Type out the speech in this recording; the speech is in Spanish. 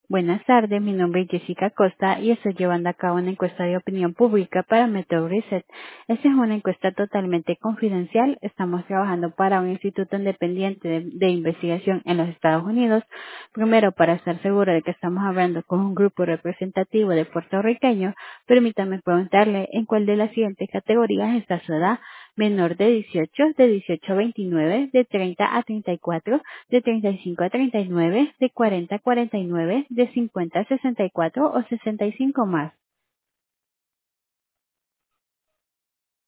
Buenas tardes, mi nombre es Jessica Costa y estoy llevando a cabo una encuesta de opinión pública para Metro Reset. Esta es una encuesta totalmente confidencial. Estamos trabajando para un instituto independiente de investigación en los Estados Unidos. Primero, para estar seguro de que estamos hablando con un grupo representativo de puertorriqueños, permítame preguntarle en cuál de las siguientes categorías está su edad: menor de 18, de 18 a 29, de 30 a 34, de 35 a 39, de 40 a 49, de 50 a 64 o 65 más.